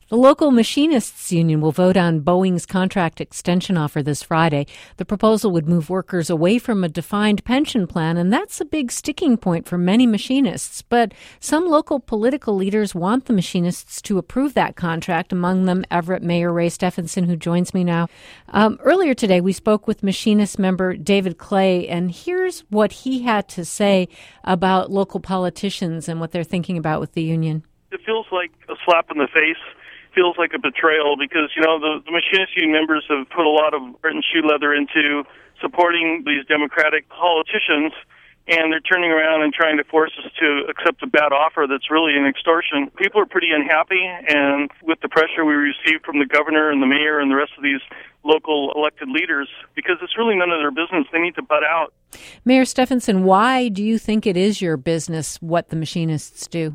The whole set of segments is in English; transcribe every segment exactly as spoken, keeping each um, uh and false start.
The local machinists union will vote on Boeing's contract extension offer this Friday. The proposal would move workers away from a defined pension plan, and that's a big sticking point for many machinists. But some local political leaders want the machinists to approve that contract, among them Everett Mayor Ray Stephenson, who joins me now. Um, earlier today, we spoke with machinist member David Clay, and here's what he had to say about local politicians and what they're thinking about with the union. It feels like a slap in the face. Feels like a betrayal because, you know, the, the machinist union members have put a lot of heart and shoe leather into supporting these Democratic politicians, and they're turning around and trying to force us to accept a bad offer that's really an extortion. People are pretty unhappy, and with the pressure we received from the governor and the mayor and the rest of these local elected leaders, because it's really none of their business. They need to butt out. Mayor Stephenson, why do you think it is your business what the machinists do?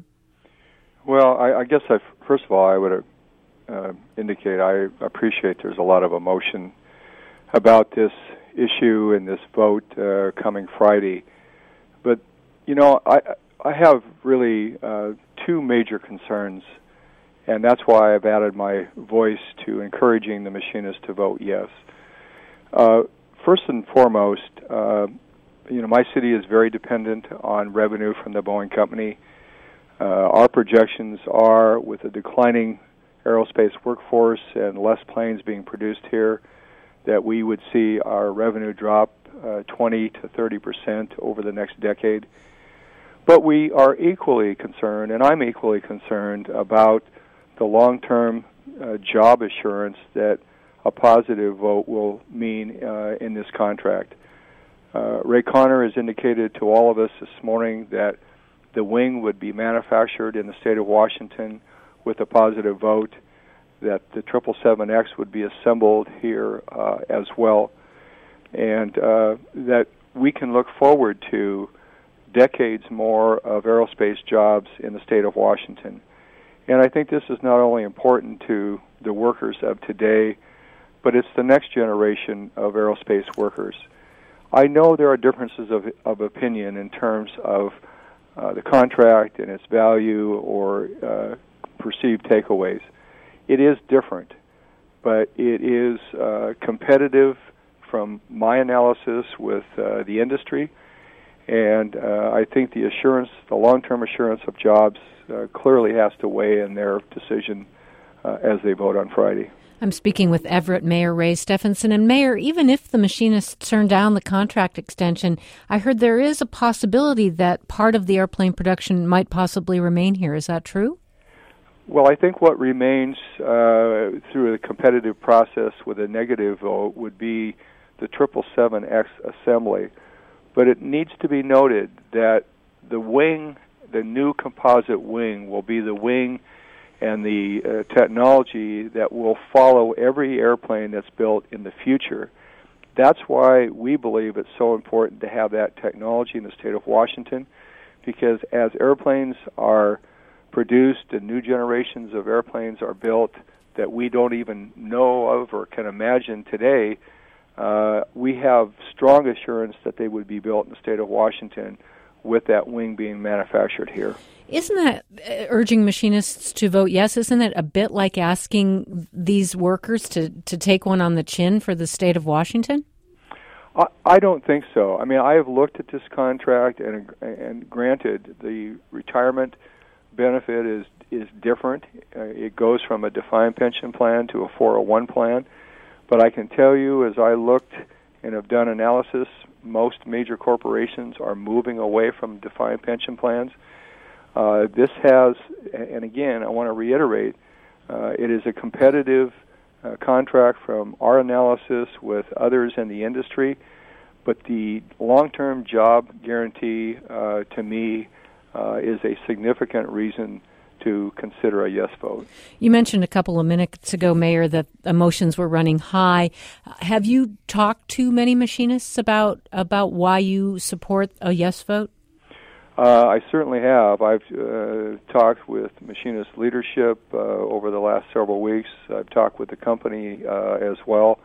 Well, I, I guess I, first of all, I would uh, indicate I appreciate there's a lot of emotion about this issue and this vote uh, coming Friday. But, you know, I, I have really uh, two major concerns, and that's why I've added my voice to encouraging the machinists to vote yes. Uh, first and foremost, uh, you know, my city is very dependent on revenue from the Boeing company. Uh, our projections are, with a declining aerospace workforce and less planes being produced here, that we would see our revenue drop uh, twenty to thirty percent over the next decade. But we are equally concerned, and I'm equally concerned, about the long-term uh, job assurance that a positive vote will mean uh, in this contract. Uh, Ray Connor has indicated to all of us this morning that the wing would be manufactured in the state of Washington with a positive vote, that the triple seven X would be assembled here uh, as well, and uh, that we can look forward to decades more of aerospace jobs in the state of Washington. And I think this is not only important to the workers of today, but it's the next generation of aerospace workers. I know there are differences of, of opinion in terms of Uh, the contract and its value or uh, perceived takeaways. It is different, but it is uh, competitive from my analysis with uh, the industry, and uh, I think the assurance, the long-term assurance of jobs uh, clearly has to weigh in their decision uh, as they vote on Friday. I'm speaking with Everett Mayor Ray Stephenson. And Mayor, even if the machinists turn down the contract extension, I heard there is a possibility that part of the airplane production might possibly remain here. Is that true? Well, I think what remains uh, through a competitive process with a negative vote would be the triple seven X assembly. But it needs to be noted that the wing, the new composite wing, will be the wing and the uh, technology that will follow every airplane that's built in the future. That's why we believe it's so important to have that technology in the state of Washington, because as airplanes are produced and new generations of airplanes are built that we don't even know of or can imagine today, uh, we have strong assurance that they would be built in the state of Washington with that wing being manufactured here. Isn't that uh, urging machinists to vote yes? Isn't it a bit like asking these workers to, to take one on the chin for the state of Washington? I, I don't think so. I mean, I have looked at this contract, and and granted, the retirement benefit is is different. Uh, it goes from a defined pension plan to a four oh one plan. But I can tell you, as I looked and have done analysis, most major corporations are moving away from defined pension plans. Uh, this has, and again, I want to reiterate, uh, it is a competitive uh, contract from our analysis with others in the industry, but the long-term job guarantee, uh, to me, uh, is a significant reason to consider a yes vote. You mentioned a couple of minutes ago, Mayor, that emotions were running high. Have you talked to many machinists about about why you support a yes vote? Uh, I certainly have. I've uh, talked with machinist leadership uh, over the last several weeks. I've talked with the company uh, as well.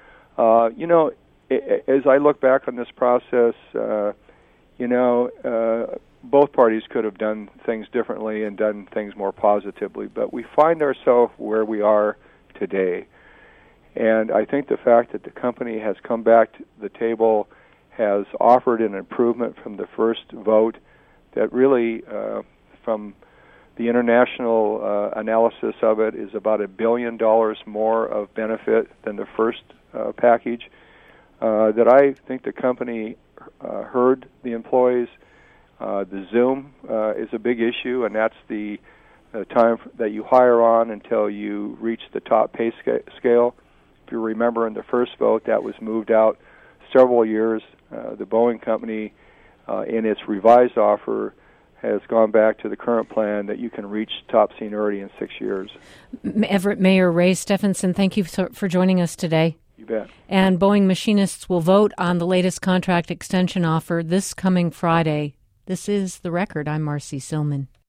Uh, you know, as I look back on this process, uh, you know, uh, both parties could have done things differently and done things more positively, but we find ourselves where we are today. And I think the fact that the company has come back to the table, has offered an improvement from the first vote, that really, uh, from the international uh, analysis of it, is about a billion dollars more of benefit than the first uh, package, uh, that I think the company uh, heard the employees. Uh, the Zoom uh, is a big issue, and that's the uh, time that you hire on until you reach the top pay sca- scale. If you remember in the first vote, that was moved out several years. Uh, the Boeing company, uh, in its revised offer, has gone back to the current plan that you can reach top seniority in six years. Everett Mayor Ray Stephenson, thank you for joining us today. You bet. And Boeing machinists will vote on the latest contract extension offer this coming Friday. This is The Record. I'm Marcy Silman.